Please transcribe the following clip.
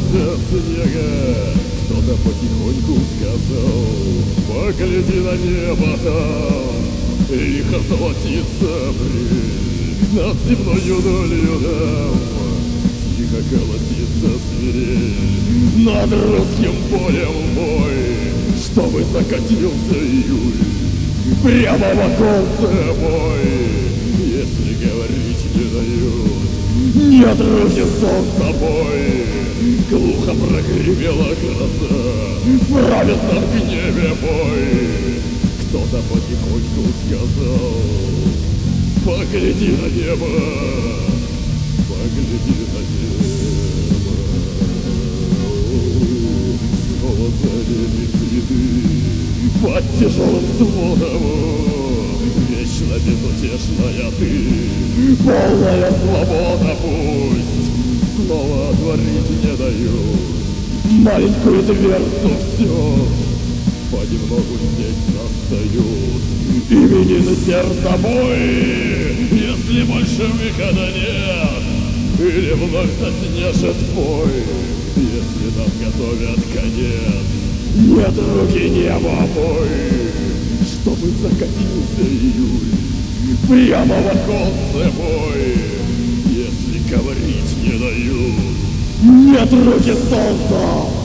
коснулся снега, кто-то потихоньку сказал: погляди на небо там, лихо золотится брель, над земною долью там тихо колосится свирель. Над русским полем бой, чтобы закатился июль, прямо в оконце мой, если говорить не дают. Нет руки солнца бой, глухо прогремела гроза, в праведном гневе бой. Кто-то потихоньку сказал: погляди на небо, погляди на небо. Снова залили цветы под тяжелым звоном, вечно безутешная ты, полная свобода пусть снова отворить не дают. Маленькую дверцу все понемногу здесь настают. Именины сердца бой, если больше выхода нет, или вновь заснежет бой, если нам готовят конец. Нет руки неба бой, чтобы закатился июль, прямо в оконце бой, если говорить не дают. Нет руки солнца,